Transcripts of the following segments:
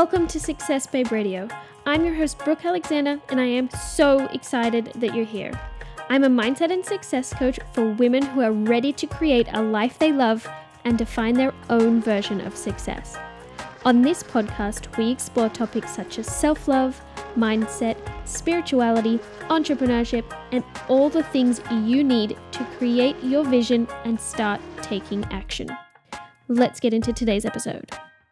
Welcome to Success Babe Radio. I'm your host, Brooke Alexander, and I am so excited that you're here. I'm a mindset and success coach for women who are ready to create a life they love and define their own version of success. On this podcast, we explore topics such as self-love, mindset, spirituality, entrepreneurship, and all the things you need to create your vision and start taking action. Let's get into today's episode.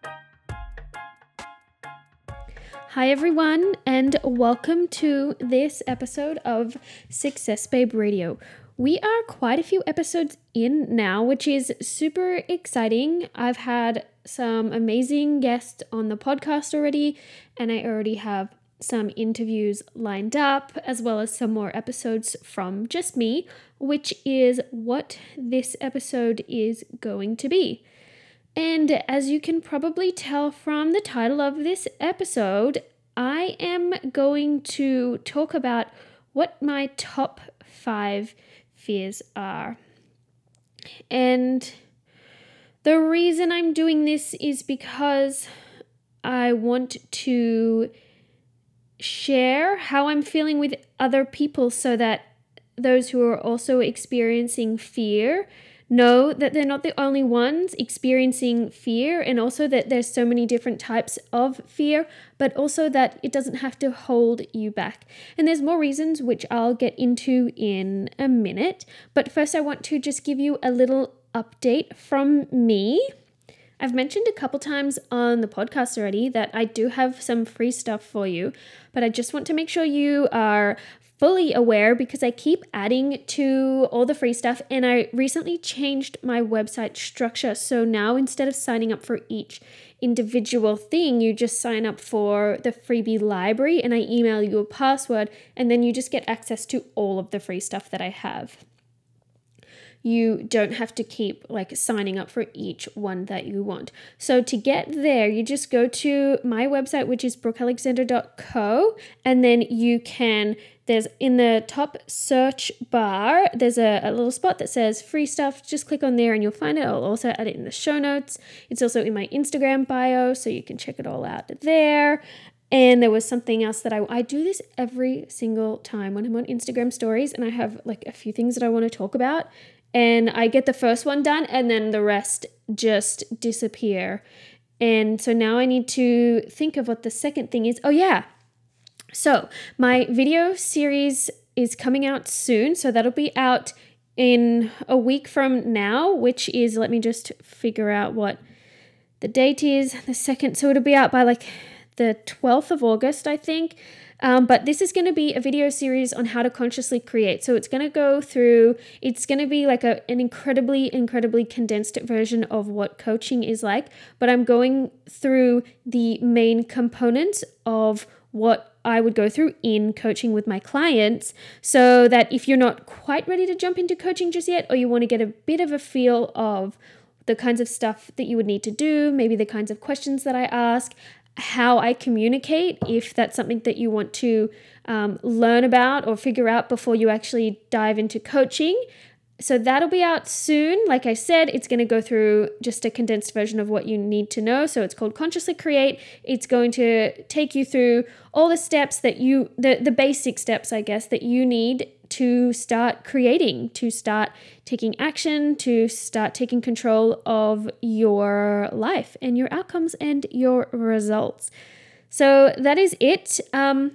Hi everyone, and welcome to this episode of Success Babe Radio. We are quite a few episodes in now, which is super exciting. I've had some amazing guests on the podcast already, and I already have some interviews lined up, as well as some more episodes from just me, which is what this episode is going to be. And as you can probably tell from the title of this episode, I am going to talk about what my top 5 fears are. And the reason I'm doing this is because I want to share how I'm feeling with other people so that those who are also experiencing fear know that they're not the only ones experiencing fear, and also that there's so many different types of fear, but also that it doesn't have to hold you back. And there's more reasons which I'll get into in a minute. But first I want to just give you a little update from me. I've mentioned a couple times on the podcast already that I do have some free stuff for you, but I just want to make sure you are fully aware because I keep adding to all the free stuff, and I recently changed my website structure. So now instead of signing up for each individual thing, you just sign up for the freebie library and I email you a password, and then you just get access to all of the free stuff that I have. You don't have to keep signing up for each one that you want. So to get there, you just go to my website, which is brookealexander.co, and then you can, there's in the top search bar, there's a little spot that says free stuff. Just click on there and you'll find it. I'll also add it in the show notes. It's also in my Instagram bio, so you can check it all out there. And there was something else that I do this every single time when I'm on Instagram stories, and I have a few things that I want to talk about. And I get the first one done and then the rest just disappear. And so now I need to think of what the second thing is. Oh yeah. So my video series is coming out soon. So that'll be out in a week from now, which is, let me just figure out what the date is, the 2nd. So it'll be out by the 12th of August, I think. But this is going to be a video series on how to consciously create. So it's going to go through, it's going to be an incredibly condensed version of what coaching is like. But I'm going through the main components of what I would go through in coaching with my clients, so that if you're not quite ready to jump into coaching just yet, or you want to get a bit of a feel of the kinds of stuff that you would need to do, maybe the kinds of questions that I ask, how I communicate, if that's something that you want to learn about or figure out before you actually dive into coaching. So that'll be out soon. Like I said, it's going to go through just a condensed version of what you need to know. So it's called Consciously Create. It's going to take you through all the steps that the basic steps, I guess, that you need to start creating, to start taking action, to start taking control of your life and your outcomes and your results. So that is it. I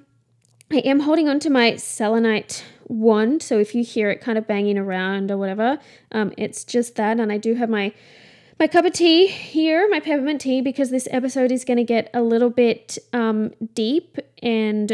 am holding on to my selenite wand, so if you hear it kind of banging around or whatever, it's just that. And I do have my cup of tea here, my peppermint tea, because this episode is going to get a little bit deep and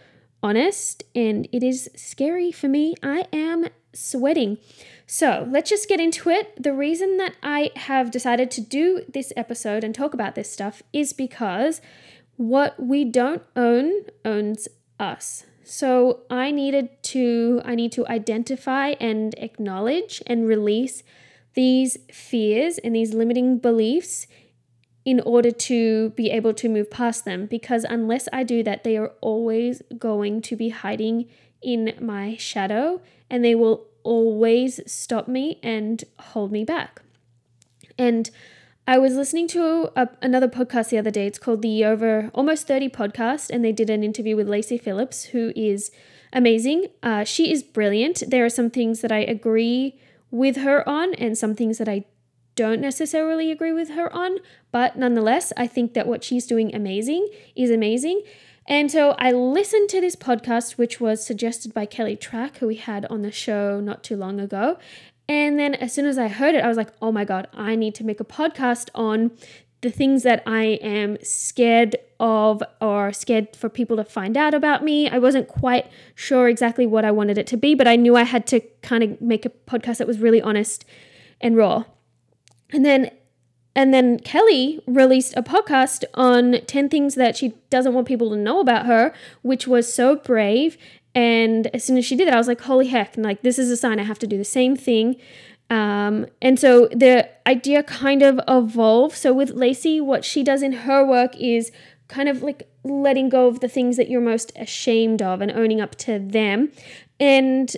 honest, and it is scary for me. I am sweating. So let's just get into it. The reason that I have decided to do this episode and talk about this stuff is because what we don't own owns us. So I need to identify and acknowledge and release these fears and these limiting beliefs in order to be able to move past them, because unless I do that, they are always going to be hiding in my shadow, and they will always stop me and hold me back. And I was listening to another podcast the other day. It's called the Over Almost 30 podcast, and they did an interview with Lacey Phillips, who is amazing. She is brilliant. There are some things that I agree with her on and some things that I don't necessarily agree with her on, but nonetheless, I think that what she's doing is amazing. And so I listened to this podcast, which was suggested by Kelly Track, who we had on the show not too long ago. And then as soon as I heard it, I was like, oh my God, I need to make a podcast on the things that I am scared of or scared for people to find out about me. I wasn't quite sure exactly what I wanted it to be, but I knew I had to kind of make a podcast that was really honest and raw. And then Kelly released a podcast on 10 things that she doesn't want people to know about her, which was so brave. And as soon as she did it, I was like, holy heck, and like, this is a sign I have to do the same thing. And so the idea kind of evolved. So with Lacey, what she does in her work is kind of like letting go of the things that you're most ashamed of and owning up to them. And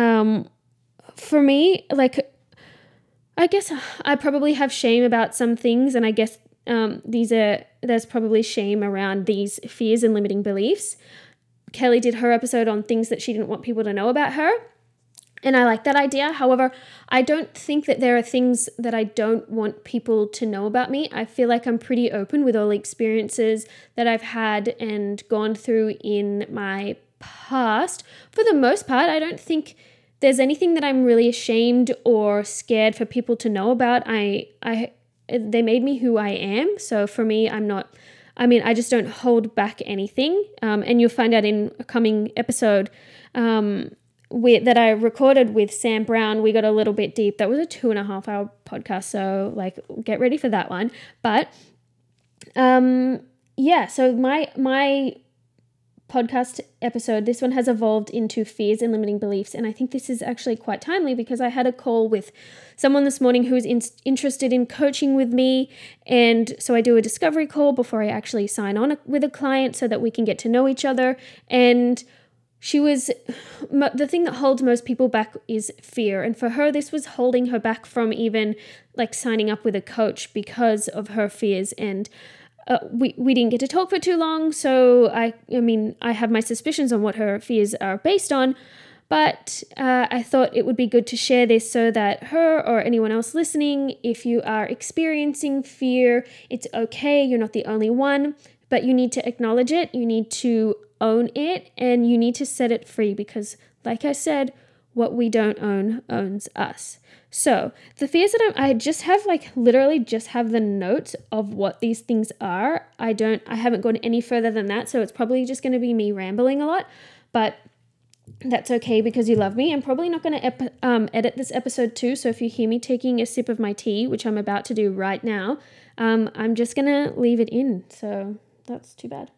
for me, like, I guess I probably have shame about some things, and I guess there's probably shame around these fears and limiting beliefs. Kelly did her episode on things that she didn't want people to know about her, and I like that idea. However, I don't think that there are things that I don't want people to know about me. I feel like I'm pretty open with all the experiences that I've had and gone through in my past. For the most part, I don't think there's anything that I'm really ashamed or scared for people to know about. They made me who I am. So for me, I just don't hold back anything. And you'll find out in a coming episode that I recorded with Sam Brown. We got a little bit deep. That was a 2.5 hour podcast. So like, get ready for that one. But so my podcast episode, this one has evolved into fears and limiting beliefs, and I think this is actually quite timely because I had a call with someone this morning who was interested in coaching with me, and so I do a discovery call before I actually sign on with a client so that we can get to know each other. And the thing that holds most people back is fear, and for her this was holding her back from even like signing up with a coach because of her fears. And we didn't get to talk for too long, so I have my suspicions on what her fears are based on, but I thought it would be good to share this so that her or anyone else listening, if you are experiencing fear, it's okay, you're not the only one, but you need to acknowledge it, you need to own it, and you need to set it free because, like I said, what we don't own owns us. So the fears that I just have, like literally just have the notes of what these things are. I haven't gone any further than that. So it's probably just going to be me rambling a lot, but that's okay because you love me. I'm probably not going to edit this episode too. So if you hear me taking a sip of my tea, which I'm about to do right now, I'm just going to leave it in. So that's too bad.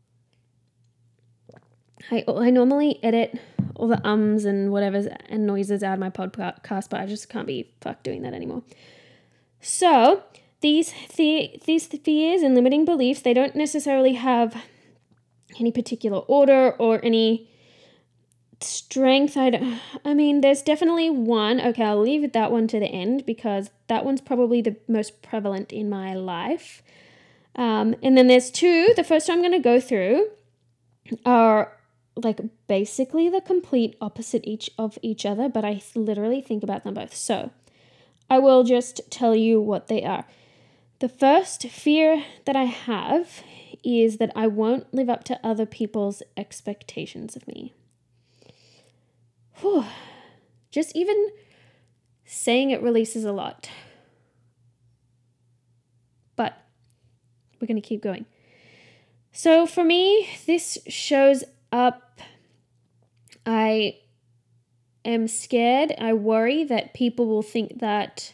I normally edit all the ums and whatever and noises out of my podcast, but I just can't be fucked doing that anymore. So these fears and limiting beliefs, they don't necessarily have any particular order or any strength. There's definitely one. Okay, I'll leave that one to the end because that one's probably the most prevalent in my life. And then there's two. The first I'm going to go through are like basically the complete opposite of each other, but I literally think about them both. So I will just tell you what they are. The first fear that I have is that I won't live up to other people's expectations of me. Whew. Just even saying it releases a lot. But we're going to keep going. So for me, this shows up, I am scared. I worry that people will think that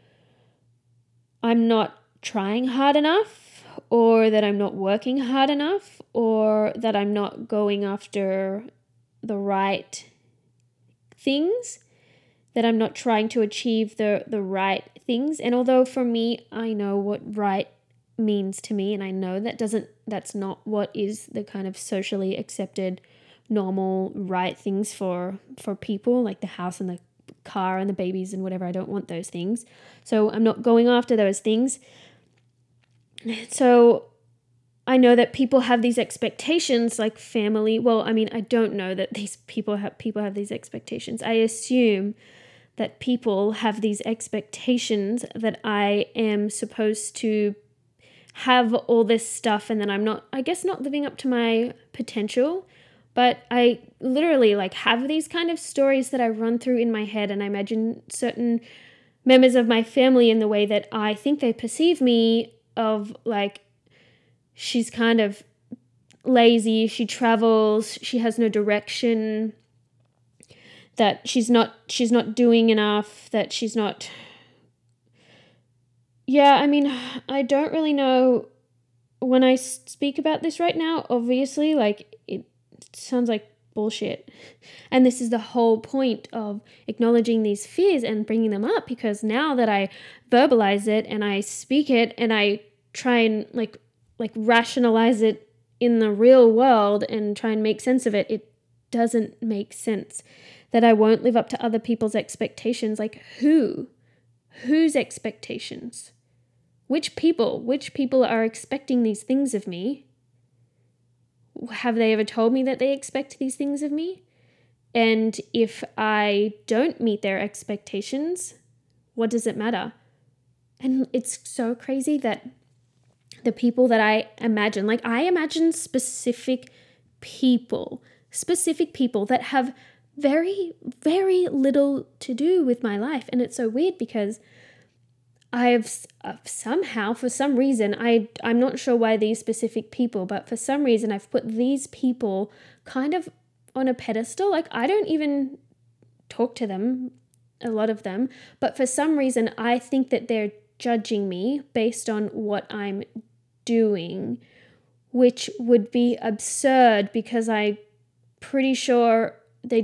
I'm not trying hard enough, or that I'm not working hard enough, or that I'm not going after the right things, that I'm not trying to achieve the right things. And although for me, I know what right means to me, and I know that's not what is the kind of socially accepted normal right things for people, like the house and the car and the babies and whatever. I don't want those things, so I'm not going after those things. So I know that people have these expectations, like family. Well, I mean, I don't know that these people have these expectations. I assume that people have these expectations that I am supposed to have all this stuff, and then I'm not, I guess, not living up to my potential. But I literally like have these kind of stories that I run through in my head, and I imagine certain members of my family in the way that I think they perceive me, of like, she's kind of lazy, she travels, she has no direction, that she's not doing enough, that she's not. Yeah, I mean, I don't really know when I speak about this right now. Obviously, like, it sounds like bullshit. And this is the whole point of acknowledging these fears and bringing them up, because now that I verbalize it and I speak it and I try and like rationalize it in the real world and try and make sense of it, it doesn't make sense. That I won't live up to other people's expectations. Like, whose expectations? Which people are expecting these things of me? Have they ever told me that they expect these things of me? And if I don't meet their expectations, what does it matter? And it's so crazy that the people that I imagine, like, I imagine specific people that have very, very little to do with my life. And it's so weird because I've somehow, for some reason, I'm not sure why these specific people, but for some reason I've put these people kind of on a pedestal. Like, I don't even talk to them, a lot of them, but for some reason I think that they're judging me based on what I'm doing, which would be absurd because I'm pretty sure some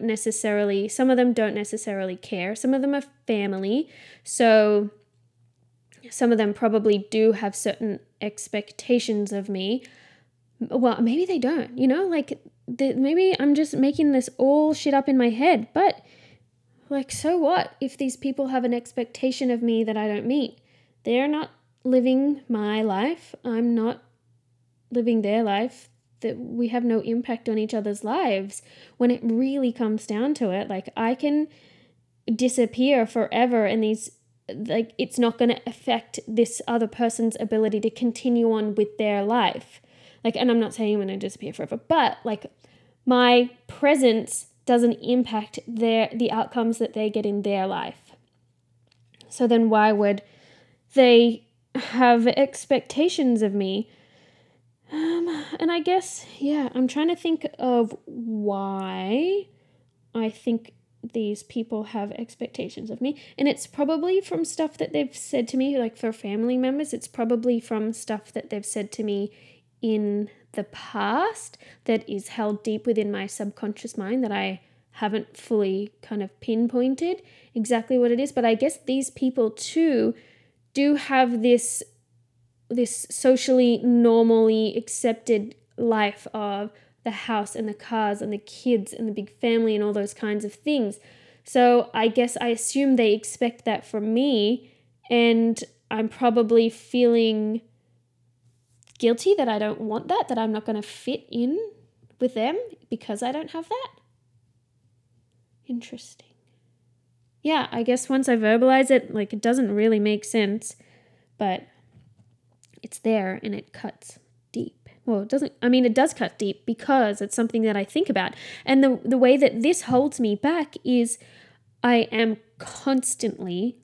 of them don't necessarily care. Some of them are family, so some of them probably do have certain expectations of me. Well, maybe they don't, like, maybe I'm just making this all shit up in my head, but like, so what if these people have an expectation of me that I don't meet? They're not living my life. I'm not living their life. That we have no impact on each other's lives when it really comes down to it. Like, I can disappear forever, and it's not going to affect this other person's ability to continue on with their life. Like, and I'm not saying I'm going to disappear forever, but like, my presence doesn't impact the outcomes that they get in their life. So then why would they have expectations of me? And I guess, yeah, I'm trying to think of why I think these people have expectations of me. And it's probably from stuff that they've said to me, like for family members. It's probably from stuff that they've said to me in the past that is held deep within my subconscious mind that I haven't fully kind of pinpointed exactly what it is. But I guess these people too do have this socially normally accepted life of the house and the cars and the kids and the big family and all those kinds of things. So I guess I assume they expect that from me, and I'm probably feeling guilty that I don't want that I'm not going to fit in with them because I don't have that. Interesting. Yeah, I guess once I verbalize it, like, it doesn't really make sense, but it's there and it cuts deep. Well, it does cut deep because it's something that I think about. And the way that this holds me back is I am constantly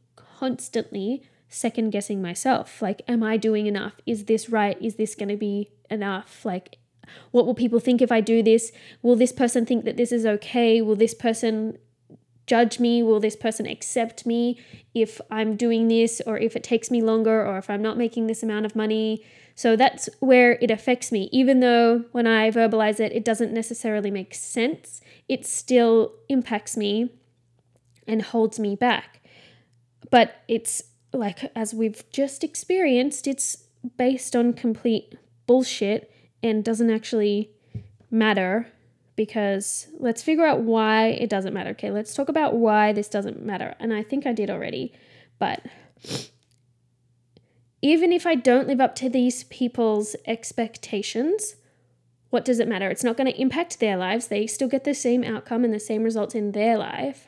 second guessing myself. Like, am I doing enough? Is this right? Is this going to be enough? Like, what will people think if I do this? Will this person think that this is okay? Will this person judge me? Will this person accept me if I'm doing this, or if it takes me longer, or if I'm not making this amount of money? So that's where it affects me. Even though when I verbalize it, it doesn't necessarily make sense, it still impacts me and holds me back. But it's like, as we've just experienced, it's based on complete bullshit and doesn't actually matter. Because let's figure out why it doesn't matter. Okay, let's talk about why this doesn't matter. And I think I did already, but even if I don't live up to these people's expectations, what does it matter? It's not going to impact their lives. They still get the same outcome and the same results in their life.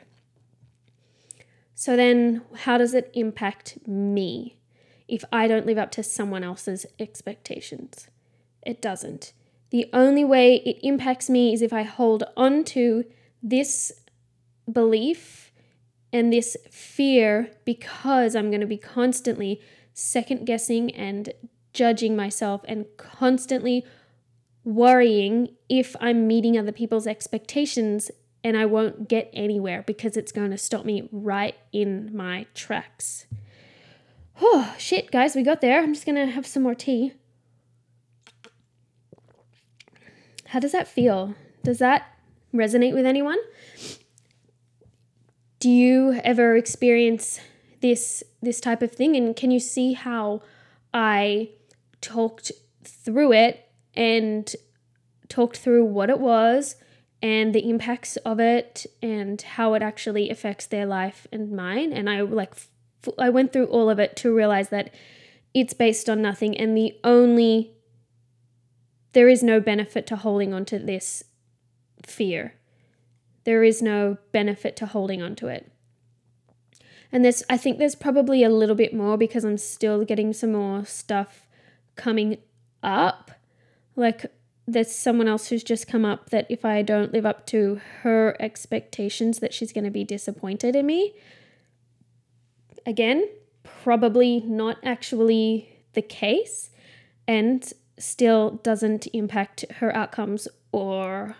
So then how does it impact me if I don't live up to someone else's expectations? It doesn't. The only way it impacts me is if I hold on to this belief and this fear, because I'm going to be constantly second guessing and judging myself and constantly worrying if I'm meeting other people's expectations, and I won't get anywhere because it's going to stop me right in my tracks. Oh, shit, guys, we got there. I'm just going to have some more tea. How does that feel? Does that resonate with anyone? Do you ever experience this type of thing? And can you see how I talked through it and talked through what it was and the impacts of it and how it actually affects their life and mine? And I went through all of it to realize that it's based on nothing, and there is no benefit to holding on to this fear. There is no benefit to holding on to it. And I think there's probably a little bit more because I'm still getting some more stuff coming up. Like, there's someone else who's just come up that if I don't live up to her expectations, that she's going to be disappointed in me. Again, probably not actually the case, and still doesn't impact her outcomes, or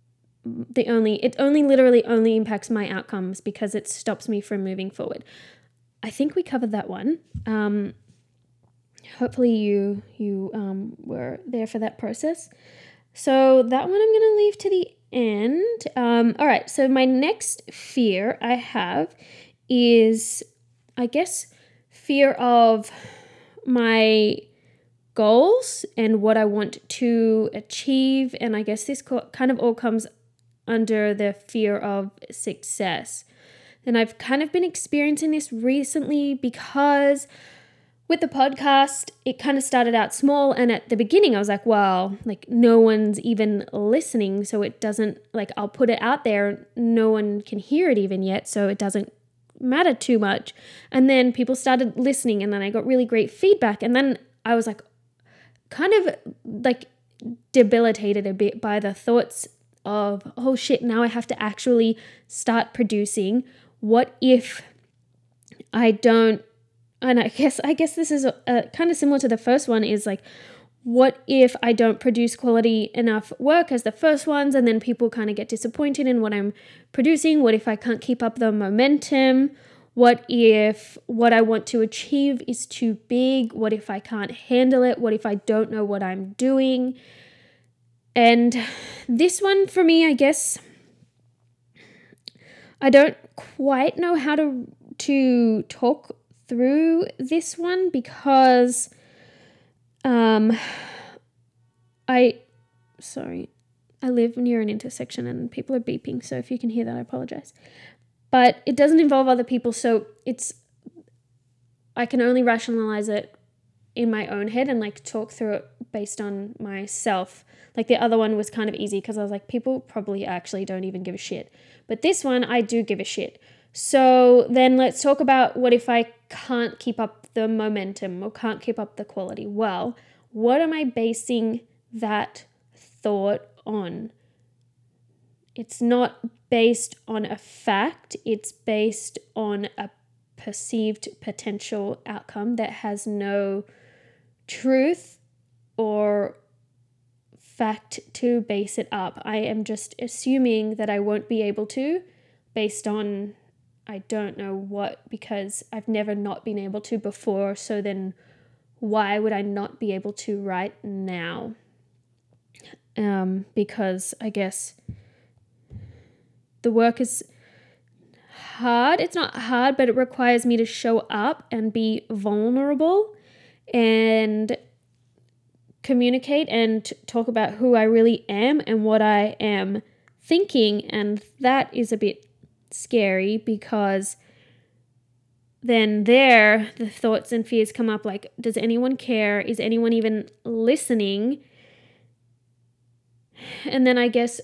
it literally only impacts my outcomes because it stops me from moving forward. I think we covered that one. Hopefully you were there for that process. So that one I'm going to leave to the end. All right, so my next fear I have is, I guess, fear of my goals and what I want to achieve. And I guess this kind of all comes under the fear of success. And I've kind of been experiencing this recently because with the podcast, it kind of started out small. And at the beginning, I was like, well, like no one's even listening. So it doesn't, like, I'll put it out there. No one can hear it even yet. So it doesn't matter too much. And then people started listening, and then I got really great feedback. And then I was like, kind of like debilitated a bit by the thoughts of, oh shit, now I have to actually start producing. What if I don't? And I guess this is kind of similar to the first one, is like, what if I don't produce quality enough work as the first ones, and then people kind of get disappointed in what I'm producing? What if I can't keep up the momentum? What if what I want to achieve is too big? What if I can't handle it? What if I don't know what I'm doing? And this one for me, I guess, I don't quite know how to talk through this one because I live near an intersection and people are beeping, so if you can hear that, I apologize. But it doesn't involve other people, so I can only rationalize it in my own head and like talk through it based on myself. Like the other one was kind of easy because I was like, people probably actually don't even give a shit. But this one, I do give a shit. So then let's talk about, what if I can't keep up the momentum or can't keep up the quality? Well, what am I basing that thought on? It's not based on a fact. It's based on a perceived potential outcome that has no truth or fact to base it up. I am just assuming that I won't be able to, based on I don't know what, because I've never not been able to before. So then why would I not be able to right now? Because I guess the work is hard. It's not hard, but it requires me to show up and be vulnerable and communicate and talk about who I really am and what I am thinking. And that is a bit scary because then there the thoughts and fears come up like, does anyone care? Is anyone even listening? And then I guess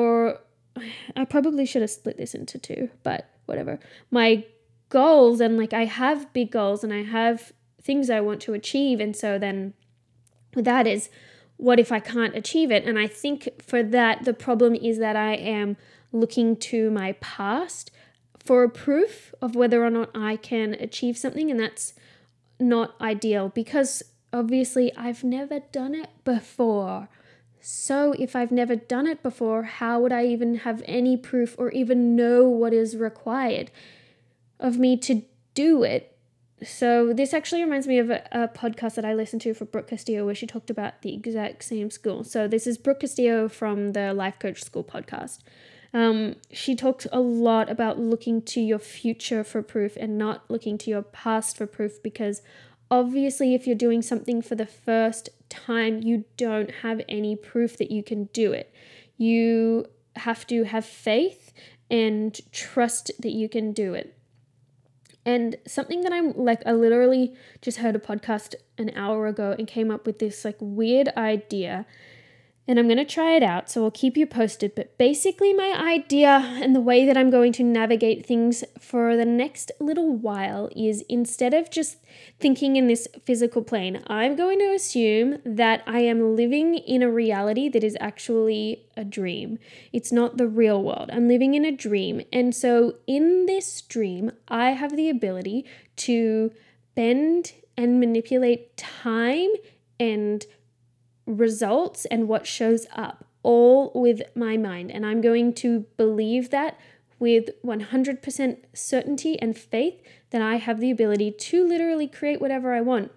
I probably should have split this into two, but whatever. My goals, and like I have big goals and I have things I want to achieve. And so then that is, what if I can't achieve it? And I think for that, the problem is that I am looking to my past for a proof of whether or not I can achieve something. And that's not ideal because obviously I've never done it before. So if I've never done it before, how would I even have any proof or even know what is required of me to do it? So this actually reminds me of a podcast that I listened to for Brooke Castillo where she talked about the exact same school. So this is Brooke Castillo from the Life Coach School podcast. She talked a lot about looking to your future for proof and not looking to your past for proof, because obviously if you're doing something for the first time, you don't have any proof that you can do it. You have to have faith and trust that you can do it. And something that I'm like, I literally just heard a podcast an hour ago and came up with this like weird idea, and I'm going to try it out, so I'll keep you posted. But basically my idea and the way that I'm going to navigate things for the next little while is, instead of just thinking in this physical plane, I'm going to assume that I am living in a reality that is actually a dream. It's not the real world. I'm living in a dream. And so in this dream, I have the ability to bend and manipulate time and results and what shows up, all with my mind. And I'm going to believe that with 100% certainty and faith that I have the ability to literally create whatever I want.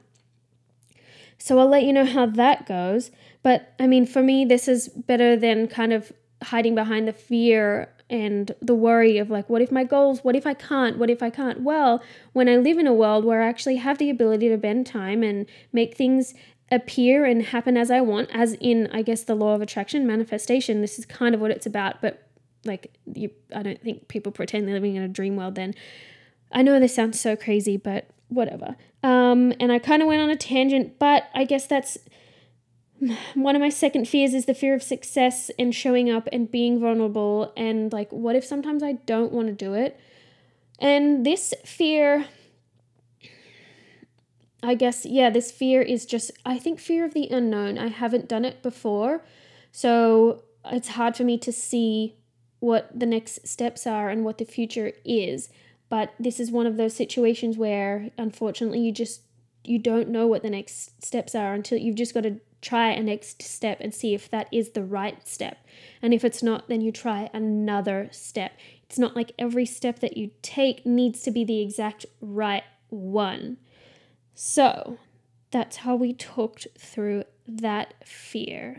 So I'll let you know how that goes. But I mean, for me, this is better than kind of hiding behind the fear and the worry of like, what if my goals, what if I can't, what if I can't? Well, when I live in a world where I actually have the ability to bend time and make things appear and happen as I want, as in, I guess, the law of attraction, manifestation, this is kind of what it's about. But like, I don't think people pretend they're living in a dream world then. I know this sounds so crazy, but whatever. And I kind of went on a tangent, but I guess that's one of my second fears, is the fear of success and showing up and being vulnerable. And like, what if sometimes I don't want to do it? And this fear, I guess, yeah, this fear is just, I think, fear of the unknown. I haven't done it before, so it's hard for me to see what the next steps are and what the future is. But this is one of those situations where, unfortunately, you don't know what the next steps are until you've just got to try a next step and see if that is the right step. And if it's not, then you try another step. It's not like every step that you take needs to be the exact right one. So that's how we talked through that fear.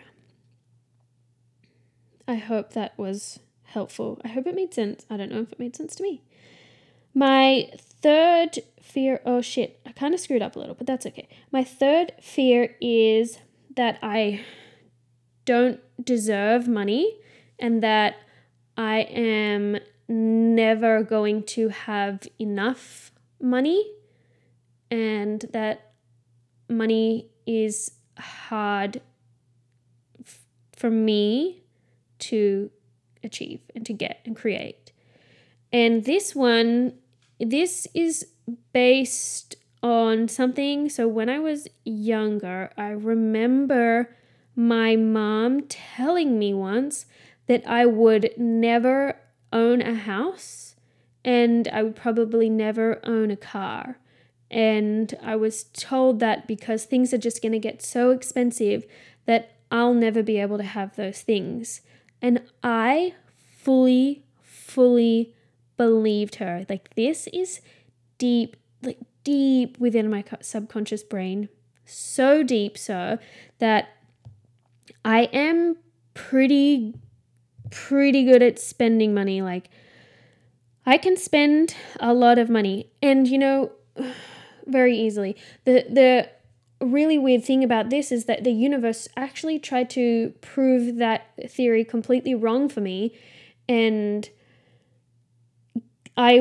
I hope that was helpful. I hope it made sense. I don't know if it made sense to me. My third fear, oh shit, I kind of screwed up a little, but that's okay. My third fear is that I don't deserve money and that I am never going to have enough money, and that money is hard for me to achieve and to get and create. And this is based on something. So when I was younger, I remember my mom telling me once that I would never own a house and I would probably never own a car. And I was told that because things are just going to get so expensive that I'll never be able to have those things. And I fully believed her. Like, this is deep within my subconscious brain. So deep so that I am pretty good at spending money. Like, I can spend a lot of money, and very easily. The really weird thing about this is that the universe actually tried to prove that theory completely wrong for me, and I was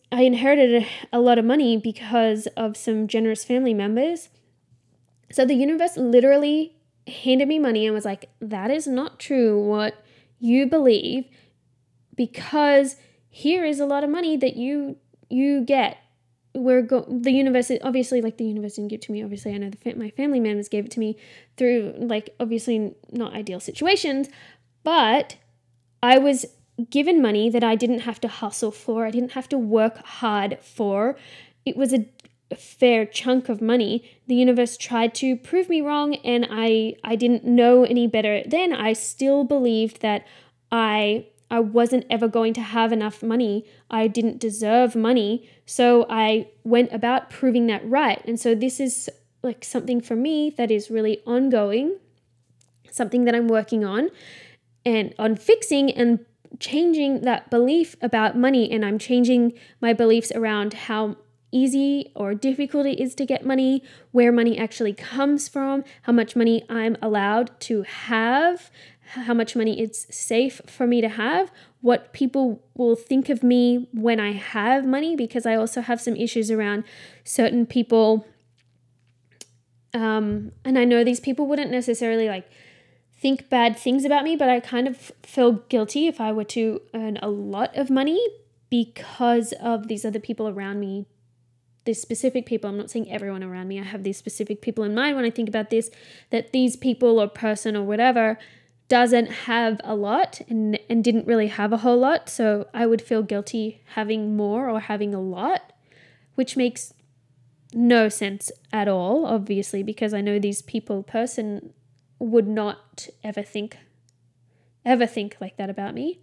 I inherited a lot of money because of some generous family members. So the universe literally handed me money and was like, that is not true what you believe, because here is a lot of money that you get. The universe, obviously, like, the universe didn't give it to me. Obviously, I know my family members gave it to me through, like, obviously not ideal situations, but I was given money that I didn't have to hustle for. I didn't have to work hard for. It was a fair chunk of money. The universe tried to prove me wrong, and I didn't know any better then. I still believed that I wasn't ever going to have enough money. I didn't deserve money. So I went about proving that right. And so this is like something for me that is really ongoing, something that I'm working on and on fixing and changing that belief about money. And I'm changing my beliefs around how easy or difficult it is to get money, where money actually comes from, how much money I'm allowed to have, how much money it's safe for me to have, what people will think of me when I have money, because I also have some issues around certain people. And I know these people wouldn't necessarily like think bad things about me, but I kind of feel guilty if I were to earn a lot of money because of these other people around me. These specific people, I'm not saying everyone around me, I have these specific people in mind when I think about this, that these people or person or whatever doesn't have a lot and didn't really have a whole lot. So I would feel guilty having more or having a lot, which makes no sense at all, obviously, because I know these person would not ever think like that about me.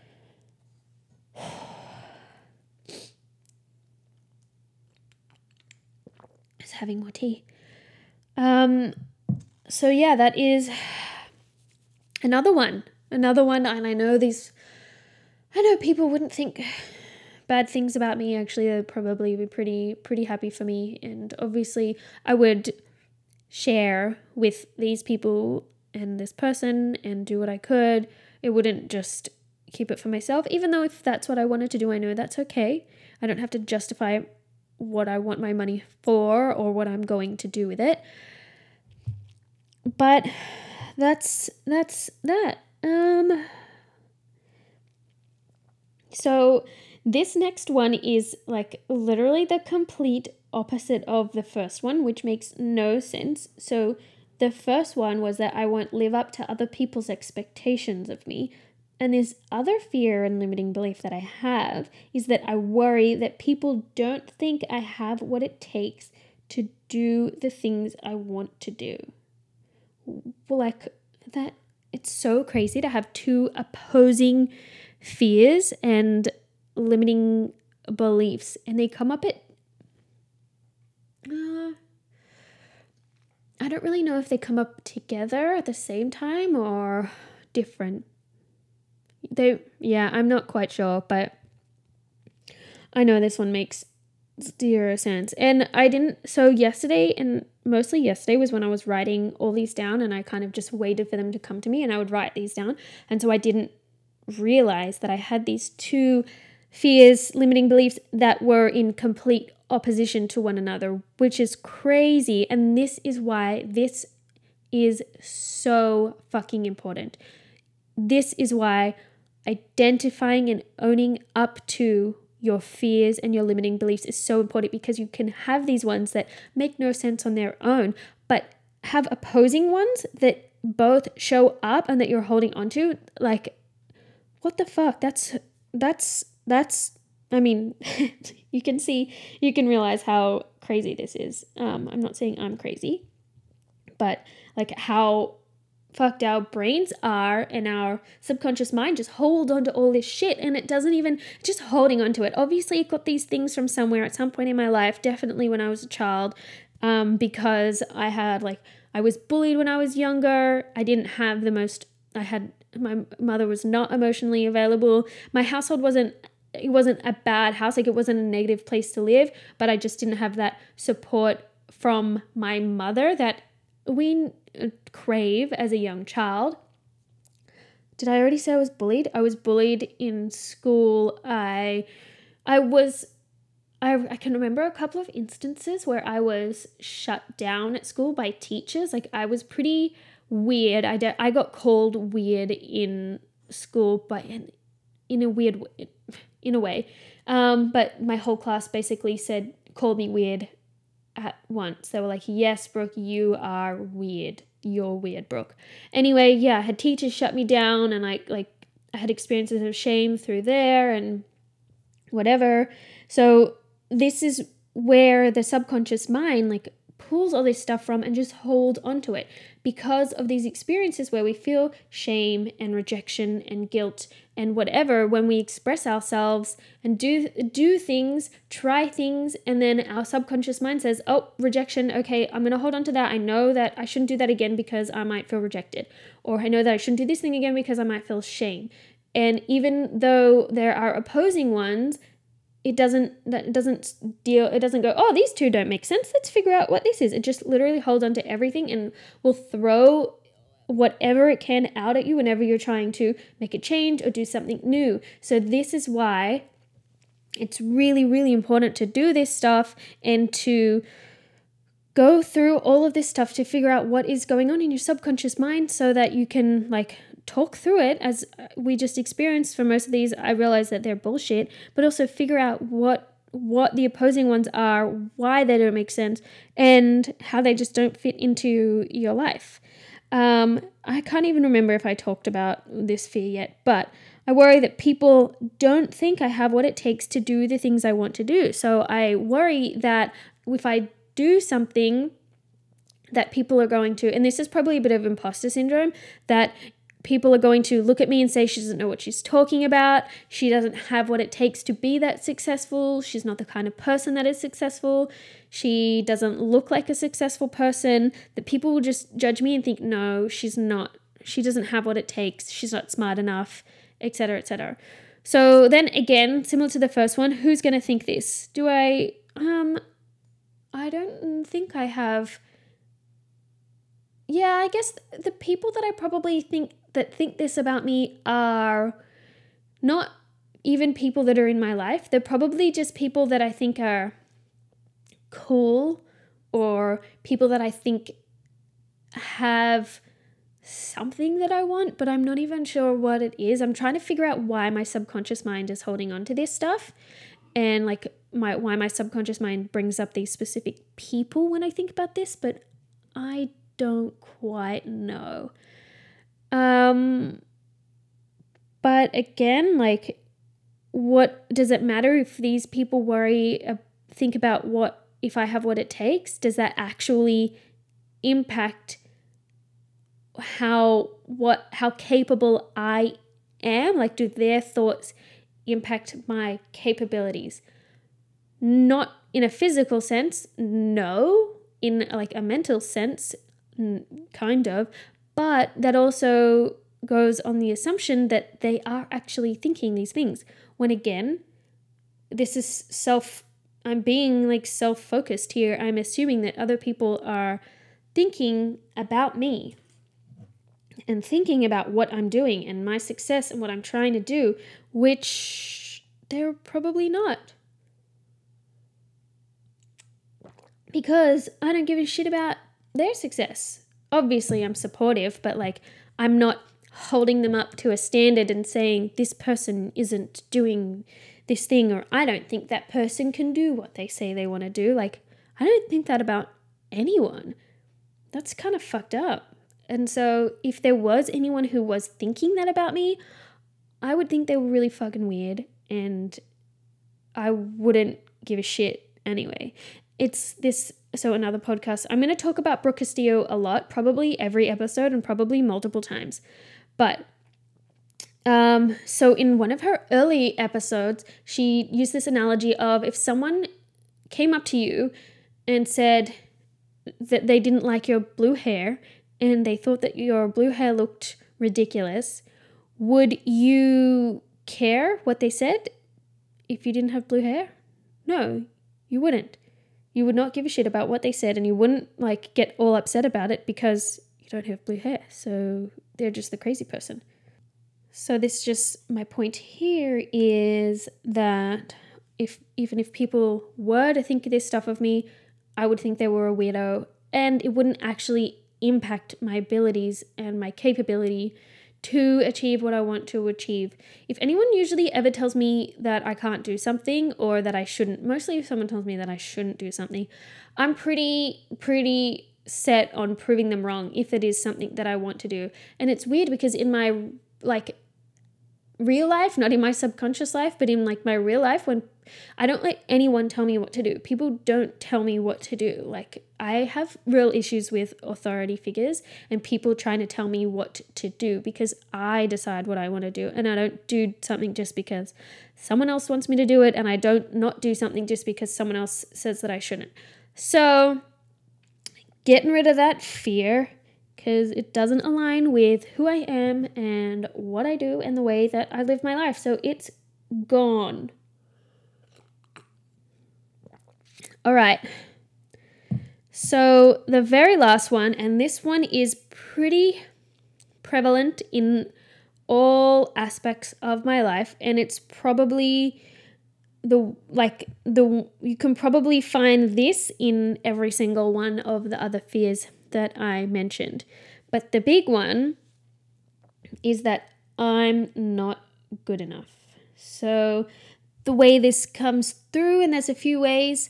Just having more tea. So yeah, that is another one, and I know people wouldn't think bad things about me. Actually, they'd probably be pretty happy for me, and obviously I would share with these people and this person and do what I could. It wouldn't just keep it for myself, even though if that's what I wanted to do, I know that's okay. I don't have to justify what I want my money for or what I'm going to do with it. But that's that. So this next one is like literally the complete opposite of the first one, which makes no sense. So the first one was that I won't live up to other people's expectations of me. And this other fear and limiting belief that I have is that I worry that people don't think I have what it takes to do the things I want to do. Like that, it's so crazy to have two opposing fears and limiting beliefs, and they come up at I don't really know if they come up together at the same time or different. I'm not quite sure, but I know this one makes zero sense. And yesterday, and mostly yesterday, was when I was writing all these down, and I kind of just waited for them to come to me, and I would write these down. And so I didn't realize that I had these two fears, limiting beliefs that were in complete opposition to one another, which is crazy. And this is why this is so fucking important. This is why identifying and owning up to your fears and your limiting beliefs is so important, because you can have these ones that make no sense on their own, but have opposing ones that both show up and that you're holding on to. Like, what the fuck? That's I mean, you can realize how crazy this is. I'm not saying I'm crazy, but like how fucked our brains are, and our subconscious mind just hold on to all this shit, and it doesn't even, just holding on to it. Obviously I got these things from somewhere at some point in my life, definitely when I was a child, because I was bullied when I was younger. My mother was not emotionally available. My household wasn't a bad house, like it wasn't a negative place to live, but I just didn't have that support from my mother that we crave as a young child. Did I already say I was bullied? I was bullied in school. I was I can remember a couple of instances where I was shut down at school by teachers. Like, I was pretty weird. I got called weird in school, but in a weird in a way. But my whole class basically called me weird at once. They were like, yes, Brooke, you are weird. You're weird, Brooke. Anyway, yeah, I had teachers shut me down, and I had experiences of shame through there and whatever. So this is where the subconscious mind like pulls all this stuff from and just holds onto it because of these experiences where we feel shame and rejection and guilt and whatever when we express ourselves and do things, try things, and then our subconscious mind says, oh, rejection, okay, I'm going to hold on to that. I know that I shouldn't do that again because I might feel rejected, or I know that I shouldn't do this thing again because I might feel shame. And even though there are opposing ones, it doesn't go, oh, these two don't make sense, let's figure out what this is. It just literally holds on to everything and will throw whatever it can out at you whenever you're trying to make a change or do something new. So this is why it's really, really important to do this stuff and to go through all of this stuff to figure out what is going on in your subconscious mind so that you can like talk through it. As we just experienced for most of these, I realize that they're bullshit, but also figure out what the opposing ones are, why they don't make sense, and how they just don't fit into your life. I can't even remember if I talked about this fear yet, but I worry that people don't think I have what it takes to do the things I want to do. So I worry that if I do something that people are going to, and this is probably a bit of imposter syndrome, that people are going to look at me and say she doesn't know what she's talking about. She doesn't have what it takes to be that successful. She's not the kind of person that is successful. She doesn't look like a successful person. That people will just judge me and think, no, she's not. She doesn't have what it takes. She's not smart enough, etc., etc. So then again, similar to the first one, who's going to think this? I don't think I have. Yeah, I guess the people that I probably think this about me are not even people that are in my life. They're probably just people that I think are cool, or people that I think have something that I want, but I'm not even sure what it is. I'm trying to figure out why my subconscious mind is holding on to this stuff, and like why my subconscious mind brings up these specific people when I think about this, but I don't quite know. But again, like, what does it matter if these people think about what, if I have what it takes? Does that actually impact how capable I am? Like, do their thoughts impact my capabilities? Not in a physical sense, no. In like a mental sense, kind of. But that also goes on the assumption that they are actually thinking these things. When again, this is I'm being like self-focused here. I'm assuming that other people are thinking about me and thinking about what I'm doing and my success and what I'm trying to do, which they're probably not. Because I don't give a shit about their success. Obviously, I'm supportive, but like, I'm not holding them up to a standard and saying this person isn't doing this thing, or I don't think that person can do what they say they want to do. Like, I don't think that about anyone. That's kind of fucked up. And so if there was anyone who was thinking that about me, I would think they were really fucking weird, and I wouldn't give a shit anyway. So another podcast, I'm going to talk about Brooke Castillo a lot, probably every episode and probably multiple times. But so in one of her early episodes, she used this analogy of if someone came up to you and said that they didn't like your blue hair and they thought that your blue hair looked ridiculous, would you care what they said if you didn't have blue hair? No, you wouldn't. You would not give a shit about what they said, and you wouldn't like get all upset about it because you don't have blue hair. So they're just the crazy person. So my point here is that even if people were to think this stuff of me, I would think they were a weirdo, and it wouldn't actually impact my abilities and my capability to achieve what I want to achieve. If anyone usually ever tells me that I can't do something or that I shouldn't, mostly if someone tells me that I shouldn't do something, I'm pretty set on proving them wrong if it is something that I want to do. And it's weird because in my real life, not in my subconscious life, but in my real life, when I don't let anyone tell me what to do. People don't tell me what to do. I have real issues with authority figures and people trying to tell me what to do, because I decide what I want to do, and I don't do something just because someone else wants me to do it, and I don't not do something just because someone else says that I shouldn't. So getting rid of that fear, because it doesn't align with who I am and what I do and the way that I live my life. So it's gone. All right. So the very last one, and this one is pretty prevalent in all aspects of my life, and it's probably you can probably find this in every single one of the other fears that I mentioned. But the big one is that I'm not good enough. So the way this comes through, and there's a few ways,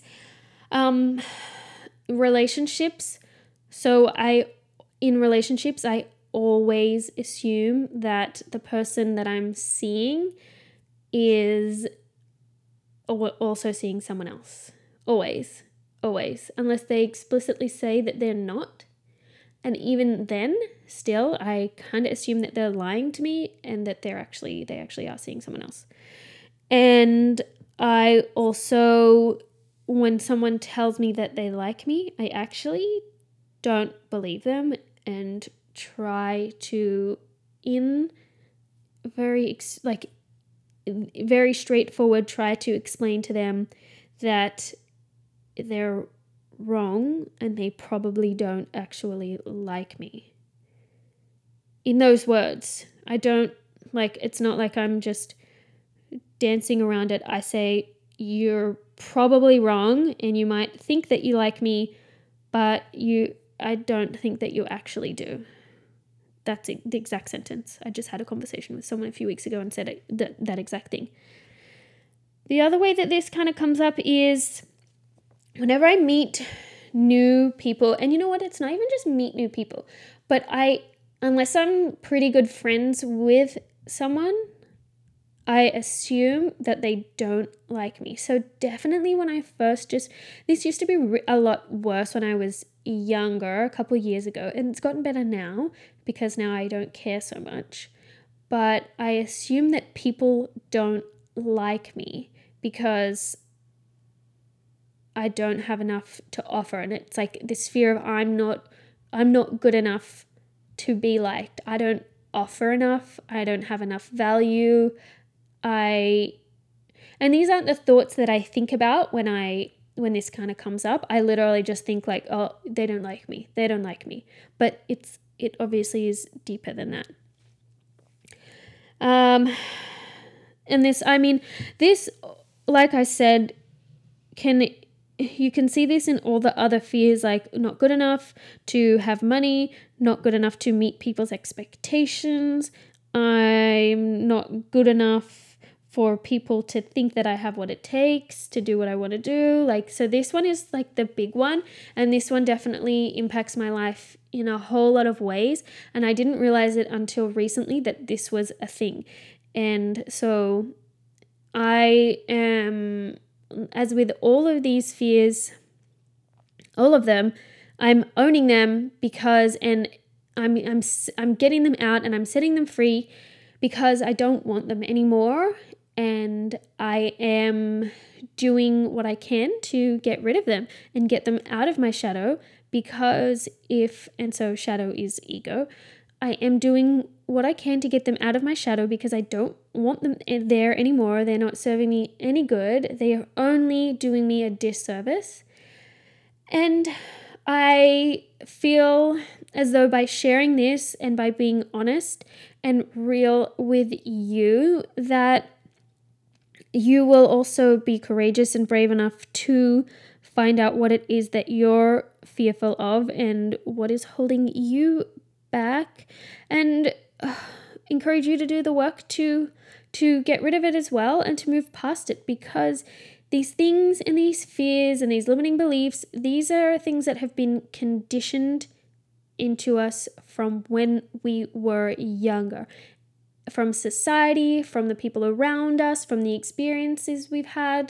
relationships. So in relationships, I always assume that the person that I'm seeing is also seeing someone else. Always. Unless they explicitly say that they're not. And even then, still, I kind of assume that they're lying to me and that they actually are seeing someone else. And I also, when someone tells me that they like me, I actually don't believe them and try to, in very straightforward, try to explain to them that they're wrong and they probably don't actually like me. In those words, I don't it's not like I'm just dancing around it. I say, you're probably wrong and you might think that you like me, but I don't think that you actually do. That's the exact sentence. I just had a conversation with someone a few weeks ago and said that exact thing. The other way that this kind of comes up is whenever I meet new people, and you know what? It's not even just meet new people, but unless I'm pretty good friends with someone, I assume that they don't like me. So definitely when I first this used to be a lot worse when I was younger, a couple of years ago, and it's gotten better now because now I don't care so much. But I assume that people don't like me because I don't have enough to offer, and it's this fear of I'm not good enough to be liked. I don't offer enough. I don't have enough value. And these aren't the thoughts that I think about when this kind of comes up. I literally just think oh, they don't like me. They don't like me. But it obviously is deeper than that. And this, like I said, you can see this in all the other fears, like not good enough to have money, not good enough to meet people's expectations. I'm not good enough for people to think that I have what it takes to do what I want to do. So this one is the big one, and this one definitely impacts my life in a whole lot of ways, and I didn't realize it until recently that this was a thing. And so I am, as with all of these fears, all of them, I'm owning them and I'm getting them out and I'm setting them free because I don't want them anymore, and I am doing what I can to get rid of them and get them out of my shadow, because so shadow is ego. I am doing what I can to get them out of my shadow because I don't want them there anymore. They're not serving me any good. They are only doing me a disservice. And I feel as though by sharing this and by being honest and real with you, that you will also be courageous and brave enough to find out what it is that you're fearful of and what is holding you back, and encourage you to do the work to get rid of it as well and to move past it, because these things and these fears and these limiting beliefs, these are things that have been conditioned into us from when we were younger, from society, from the people around us, from the experiences we've had,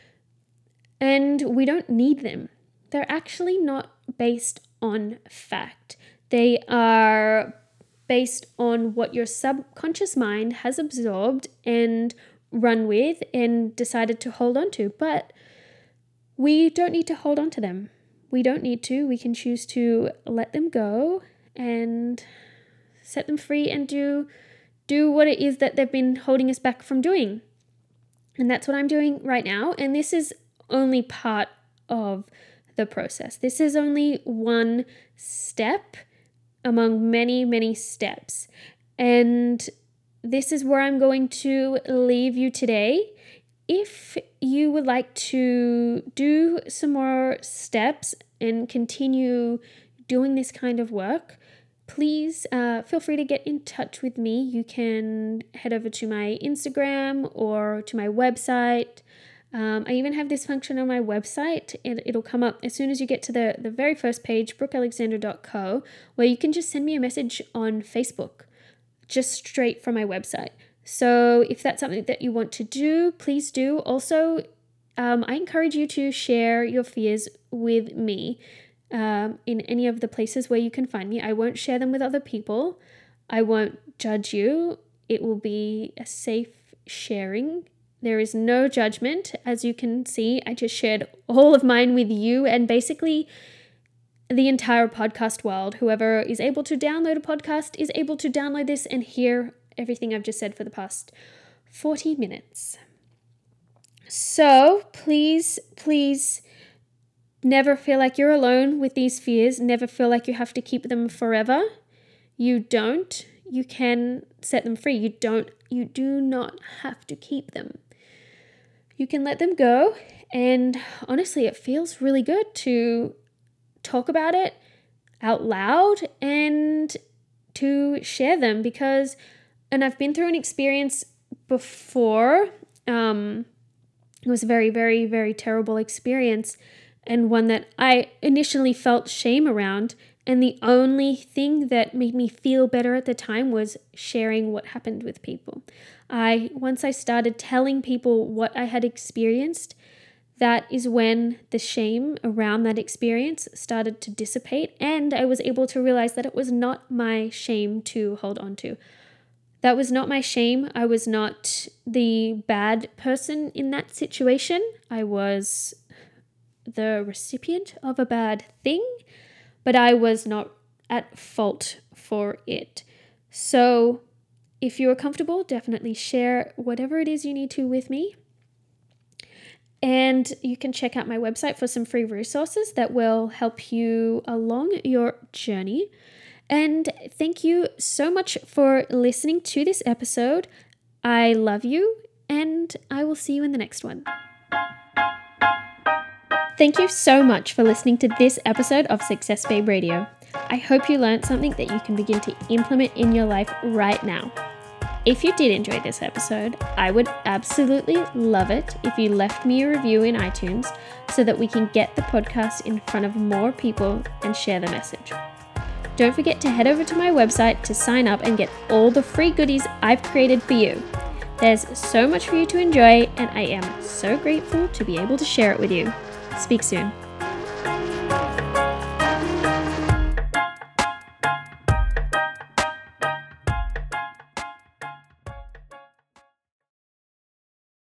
and we don't need them. They're actually not based on fact. They are based on what your subconscious mind has absorbed and run with and decided to hold on to. But we don't need to hold on to them. We don't need to. We can choose to let them go and set them free and do what it is that they've been holding us back from doing. And that's what I'm doing right now. And this is only part of the process. This is only one step among many, many steps. And this is where I'm going to leave you today. If you would like to do some more steps and continue doing this kind of work, please feel free to get in touch with me. You can head over to my Instagram or to my website. I even have this function on my website, and it'll come up as soon as you get to the very first page, brookealexander.co, where you can just send me a message on Facebook, just straight from my website. So if that's something that you want to do, please do. Also, I encourage you to share your fears with me in any of the places where you can find me. I won't share them with other people. I won't judge you. It will be a safe sharing. There is no judgment. As you can see, I just shared all of mine with you and basically the entire podcast world. Whoever is able to download a podcast is able to download this and hear everything I've just said for the past 40 minutes. So please never feel like you're alone with these fears. Never feel like you have to keep them forever. You don't. You can set them free. You do not have to keep them. You can let them go. And honestly, it feels really good to talk about it out loud and to share them, because, and I've been through an experience before. It was a very, very, very terrible experience, and one that I initially felt shame around. And the only thing that made me feel better at the time was sharing what happened with people. Once I started telling people what I had experienced, that is when the shame around that experience started to dissipate, and I was able to realize that it was not my shame to hold on to. That was not my shame. I was not the bad person in that situation. I was the recipient of a bad thing, but I was not at fault for it. So if you're comfortable, definitely share whatever it is you need to with me. And you can check out my website for some free resources that will help you along your journey. And thank you so much for listening to this episode. I love you, and I will see you in the next one. Thank you so much for listening to this episode of Success Babe Radio. I hope you learned something that you can begin to implement in your life right now. If you did enjoy this episode, I would absolutely love it if you left me a review in iTunes so that we can get the podcast in front of more people and share the message. Don't forget to head over to my website to sign up and get all the free goodies I've created for you. There's so much for you to enjoy, and I am so grateful to be able to share it with you. Speak soon.